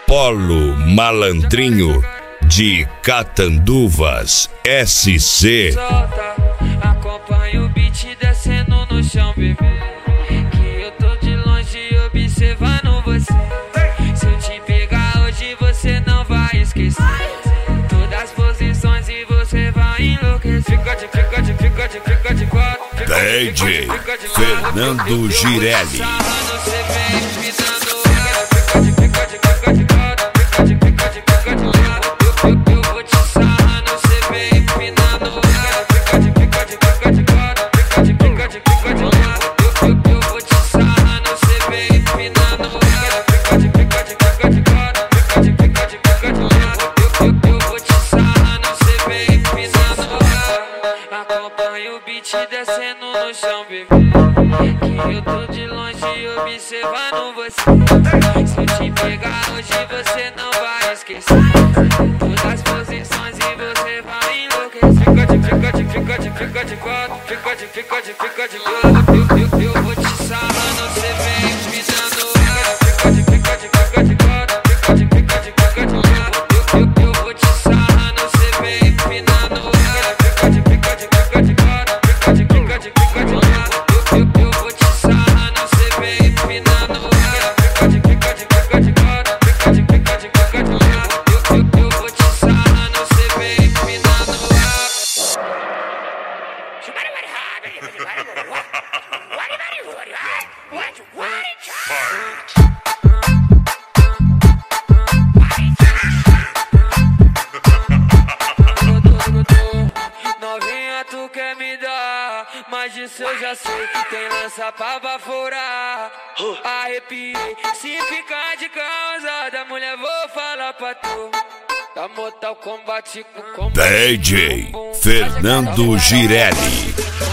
Polo Malandrinho de Catanduvas SC. Acompanha o beat descendo no chão, bebê, que eu tô de longe observando você. Se eu te pegar hoje você não vai esquecer todas as posições e você vai enlouquecer. Fica de quatro. DJ Fernando Girelli. Acompanha o beat descendo no chão, bebê, que eu tô de longe observando você. Se eu te pegar hoje você não vai esquecer todas as posições e você vai enlouquecer. Fica de quatro. Eu vou te sarrando, você vem empinando. Fica de quatro. Eu vou te sarrando, você vem empinando. Eu vou te sarrando, você vem empinando. Eu vou te sarrando, você vem empinando. Novinha, tu quer me dar, mas disso eu já sei que tem lança pra baforar. Arrepiei, se ficar de causada, mulher, vou falar pra tu. Da Mortal Kombat com DJ Fernando Girelli.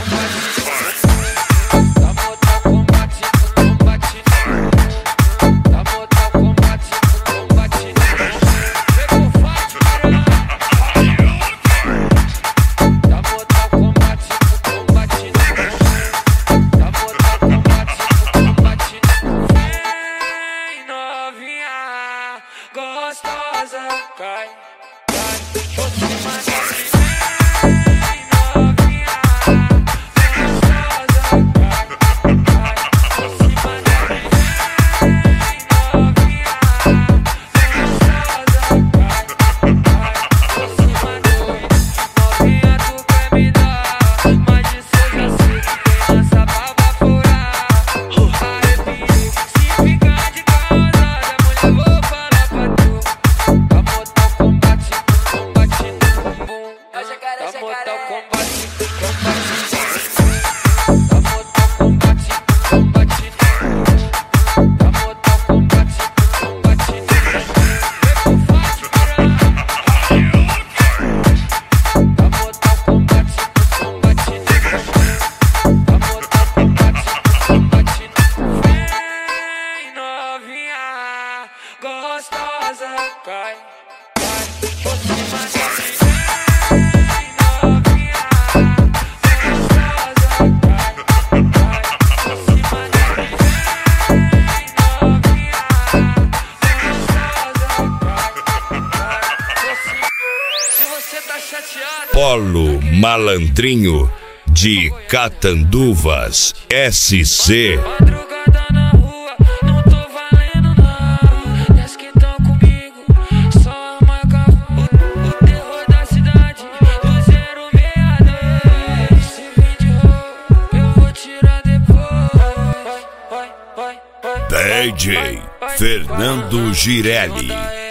Gostosa, cai, por cima de mim. Novinha, gostosa, cai, por cima de mim. Novinha, gostosa, cai, por cima de mim. Novinha, tu quer me dar, mas disso eu já sei que tem lança pra baforar. Arrepiei, se ficar de causada, mulher, vou falar pra tu. Da Mortal Kombat no bumbum. Da Mortal Kombat Da Mortal Kombat Da Mortal Kombat Da Mortal Kombat vem novinha, gostosa, cai, por cima de mim. Novinha, gostosa, cai, por cima de mim. Novinha, gostosa, cai, por cima. Se você tá chateado, Polo Malandrinho de Catanduvas SC. madrugada na rua, não tô valendo nada. Das que tão comigo, só marca o terror da cidade do 062. Se vem de roupa, eu vou tirar depois. Vai. DJ Fernando Girelli.